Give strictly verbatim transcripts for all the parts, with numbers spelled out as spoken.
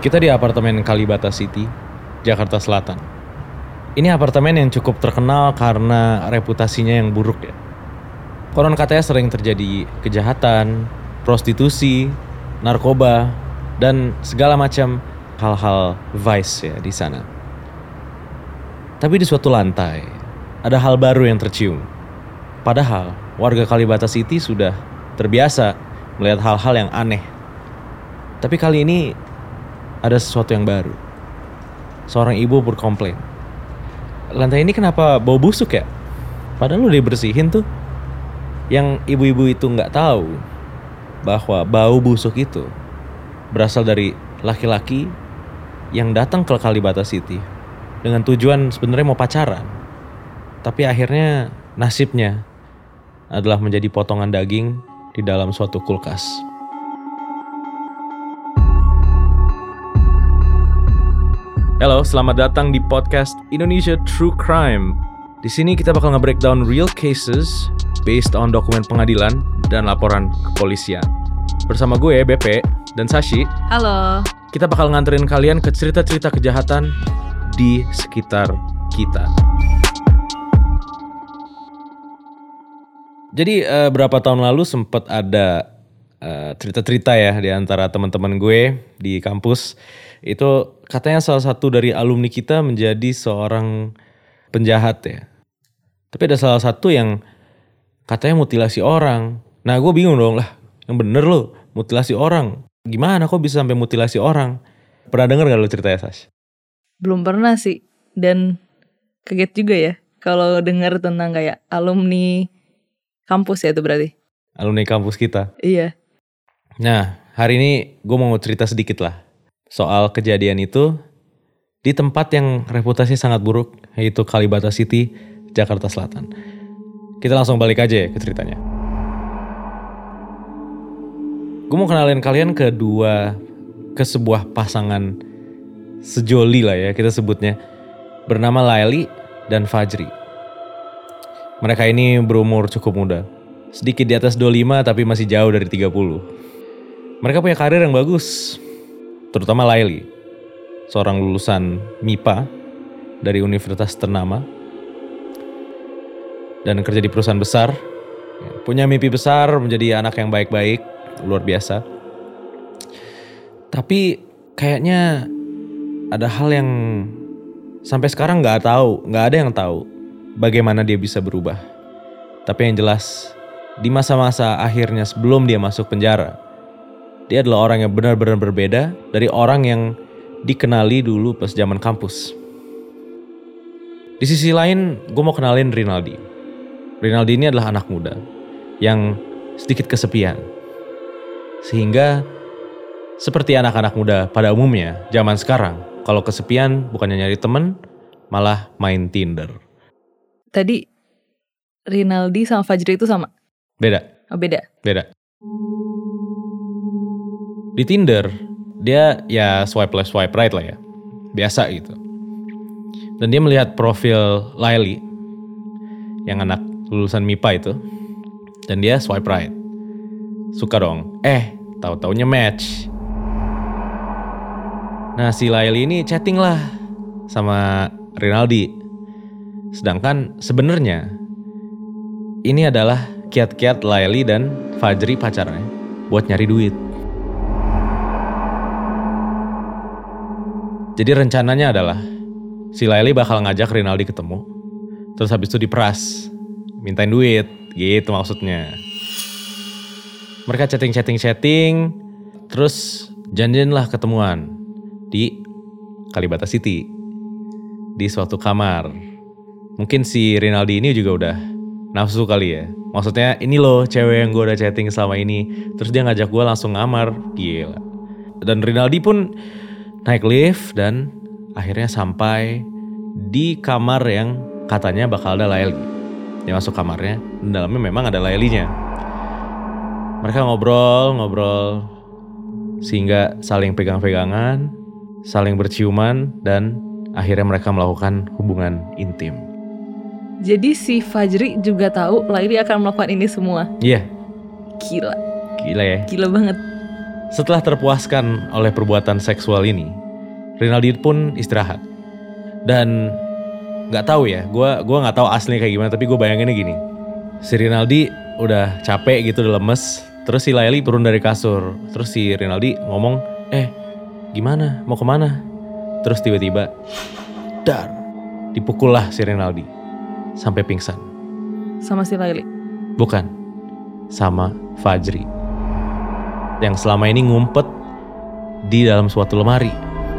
Kita di apartemen Kalibata City, Jakarta Selatan. Ini apartemen yang cukup terkenal karena reputasinya yang buruk ya. Konon katanya sering terjadi kejahatan, prostitusi, narkoba, dan segala macam hal-hal vice ya di sana. Tapi di suatu lantai, ada hal baru yang tercium. Padahal warga Kalibata City sudah terbiasa melihat hal-hal yang aneh. Tapi kali ini ada sesuatu yang baru. Seorang ibu berkomplain. Lantai ini kenapa bau busuk ya? Padahal udah dibersihin tuh. Yang ibu-ibu itu gak tahu bahwa bau busuk itu berasal dari laki-laki yang datang ke Kalibata City dengan tujuan sebenarnya mau pacaran. Tapi akhirnya nasibnya adalah menjadi potongan daging di dalam suatu kulkas. Halo, selamat datang di podcast Indonesia True Crime. Di sini kita bakal nge-breakdown real cases based on dokumen pengadilan dan laporan kepolisian. Bersama gue, B P, dan Sashi. Halo. Kita bakal nganterin kalian ke cerita-cerita kejahatan di sekitar kita. Jadi uh, berapa tahun lalu sempat ada uh, cerita-cerita ya di antara teman-teman gue di kampus. Itu katanya salah satu dari alumni kita menjadi seorang penjahat ya. Tapi ada salah satu yang katanya mutilasi orang. Nah gue bingung dong lah, yang bener lo mutilasi orang. Gimana kok bisa sampai mutilasi orang? Pernah denger gak lo ceritanya, Sash? Belum pernah sih, dan kaget juga ya kalau dengar tentang kayak alumni kampus ya itu berarti. Alumni kampus kita? Iya. Nah hari ini gue mau cerita sedikit lah soal kejadian itu di tempat yang reputasinya sangat buruk, yaitu Kalibata City, Jakarta Selatan. Kita langsung balik aja ya ke ceritanya. Gue mau kenalin kalian ke dua, ke sebuah pasangan sejoli lah ya kita sebutnya, bernama Laili dan Fajri. Mereka ini berumur cukup muda, sedikit di atas dua puluh lima tapi masih jauh dari tiga puluh. Mereka punya karir yang bagus, terutama Laili, seorang lulusan M I P A dari universitas ternama dan kerja di perusahaan besar, punya mimpi besar menjadi anak yang baik-baik, luar biasa. Tapi kayaknya ada hal yang sampai sekarang nggak tahu, nggak ada yang tahu bagaimana dia bisa berubah. Tapi yang jelas di masa-masa akhirnya sebelum dia masuk penjara, dia adalah orang yang benar-benar berbeda dari orang yang dikenali dulu pas zaman kampus. Di sisi lain, gue mau kenalin Rinaldi. Rinaldi ini adalah anak muda yang sedikit kesepian. Sehingga seperti anak-anak muda pada umumnya zaman sekarang, kalau kesepian bukannya nyari temen, malah main Tinder. Tadi Rinaldi sama Fajri itu sama? Beda. Oh beda? Beda. Di Tinder, dia ya swipe left swipe right lah ya. Biasa gitu. Dan dia melihat profil Laili, yang anak lulusan M I P A itu. Dan dia swipe right. Suka dong. Eh, tahu-taunya match. Nah si Laili ini chatting lah sama Rinaldi. Sedangkan sebenarnya ini adalah kiat-kiat Laili dan Fajri pacarnya buat nyari duit. Jadi rencananya adalah si Laili bakal ngajak Rinaldi ketemu, terus habis itu diperas, mintain duit, gitu maksudnya. Mereka chatting-chatting-chatting, terus janjian lah ketemuan di Kalibata City, di suatu kamar. Mungkin si Rinaldi ini juga udah nafsu kali ya. Maksudnya ini loh cewek yang gue udah chatting selama ini, terus dia ngajak gue langsung ngamar, gila. Dan Rinaldi pun naik lift dan akhirnya sampai di kamar yang katanya bakal ada Laili. Dia masuk kamarnya dan dalamnya memang ada Lailinya. Mereka ngobrol-ngobrol sehingga saling pegang-pegangan, saling berciuman dan akhirnya mereka melakukan hubungan intim. Jadi si Fajri juga tahu Laili akan melakukan ini semua? Iya. Gila. Gila ya. Gila banget. Setelah terpuaskan oleh perbuatan seksual ini, Rinaldi pun istirahat. Dan nggak tahu ya, gue gue nggak tahu aslinya kayak gimana, tapi gue bayanginnya gini. Si Rinaldi udah capek gitu, udah lemes. Terus si Laili turun dari kasur. Terus si Rinaldi ngomong, eh gimana, mau kemana? Terus tiba-tiba, dar, dipukul lah si Rinaldi sampai pingsan. Sama si Laili? Bukan, sama Fajri, yang selama ini ngumpet di dalam suatu lemari.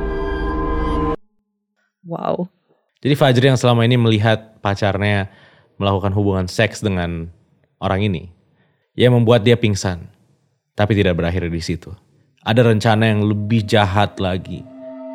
Wow. Jadi Fajri yang selama ini melihat pacarnya melakukan hubungan seks dengan orang ini, ya membuat dia pingsan. Tapi tidak berakhir di situ. Ada rencana yang lebih jahat lagi.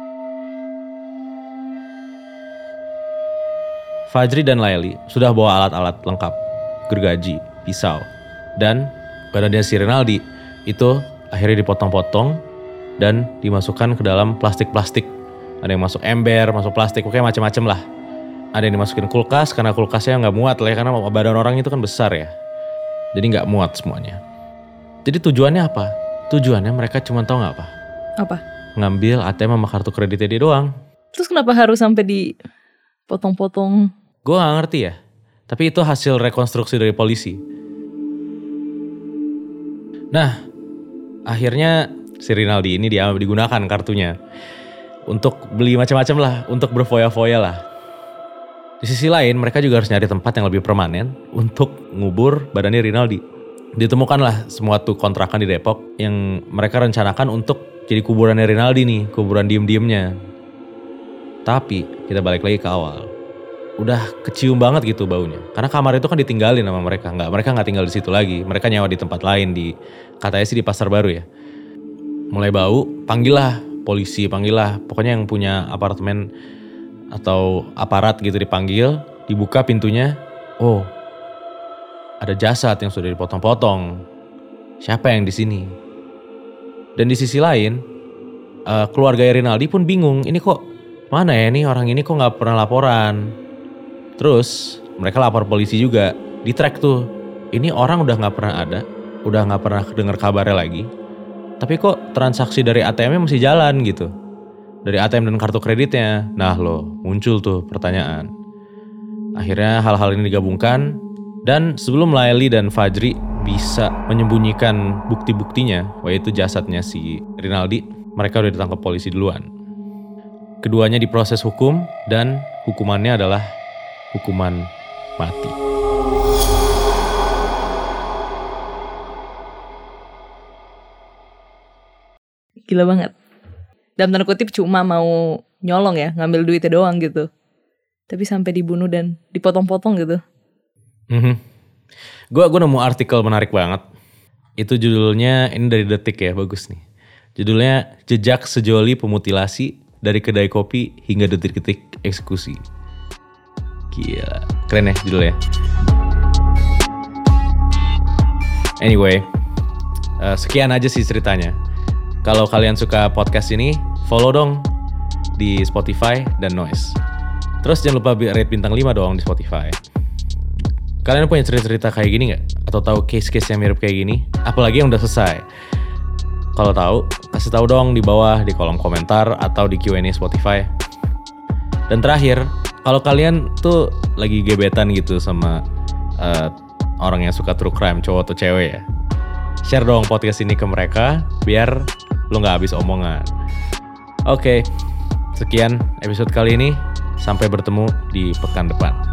Fajri dan Laili sudah bawa alat-alat lengkap, gergaji, pisau, dan badannya si Rinaldi itu akhirnya dipotong-potong dan dimasukkan ke dalam plastik-plastik. Ada yang masuk ember, masuk plastik, pokoknya macam-macam lah. Ada yang dimasukin kulkas karena kulkasnya nggak muat lah ya, karena badan orang itu kan besar ya. Jadi nggak muat semuanya. Jadi tujuannya apa? Tujuannya mereka cuma tahu nggak apa? Apa? Ngambil A T M sama kartu kreditnya dia doang. Terus kenapa harus sampai dipotong-potong? Gue nggak ngerti ya. Tapi itu hasil rekonstruksi dari polisi. Nah, akhirnya si Rinaldi ini dia digunakan kartunya untuk beli macam-macam lah, untuk berfoya-foya lah. Di sisi lain, mereka juga harus nyari tempat yang lebih permanen untuk ngubur badannya Rinaldi. Ditemukanlah semua tuh kontrakan di Depok yang mereka rencanakan untuk jadi kuburannya Rinaldi nih, kuburan diem-diemnya. Tapi kita balik lagi ke awal. Udah kecium banget gitu baunya. Karena kamar itu kan ditinggalin sama mereka. Nggak, mereka nggak tinggal di situ lagi. Mereka nyewa di tempat lain, di katanya sih di Pasar Baru ya. Mulai bau, panggillah polisi, panggillah pokoknya yang punya apartemen atau aparat gitu dipanggil, dibuka pintunya. Oh, ada jasad yang sudah dipotong-potong. Siapa yang di sini? Dan di sisi lain, uh, keluarga Rinaldi pun bingung. Ini kok mana ya nih orang ini kok nggak pernah laporan? Terus mereka lapor polisi juga. Di track tuh, ini orang udah nggak pernah ada, udah nggak pernah dengar kabarnya lagi. Tapi kok transaksi dari A T M-nya masih jalan gitu. Dari A T M dan kartu kreditnya. Nah loh, muncul tuh pertanyaan. Akhirnya hal-hal ini digabungkan. Dan sebelum Laili dan Fajri bisa menyembunyikan bukti-buktinya, yaitu jasadnya si Rinaldi, mereka udah ditangkap polisi duluan. Keduanya diproses hukum dan hukumannya adalah hukuman mati. Gila banget. Dalam tanda kutip cuma mau nyolong ya, ngambil duitnya doang gitu. Tapi sampai dibunuh dan dipotong-potong gitu. Mm-hmm. Gue gue nemu artikel menarik banget. Itu judulnya, ini dari Detik ya, bagus nih. Judulnya Jejak Sejoli Pemutilasi dari Kedai Kopi hingga Detik-detik Eksekusi. Gila, keren ya judulnya. Anyway, uh, sekian aja sih ceritanya. Kalau kalian suka podcast ini, follow dong di Spotify dan Noise. Terus jangan lupa rate bintang lima dong di Spotify. Kalian punya cerita-cerita kayak gini gak? Atau tahu case-case yang mirip kayak gini? Apalagi yang udah selesai. Kalau tahu, kasih tahu dong di bawah di kolom komentar atau di Q and A Spotify. Dan terakhir, kalau kalian tuh lagi gebetan gitu sama uh, orang yang suka true crime, cowok atau cewek ya, share dong podcast ini ke mereka biar lo gak habis omongan. Oke, sekian episode kali ini. Sampai bertemu di pekan depan.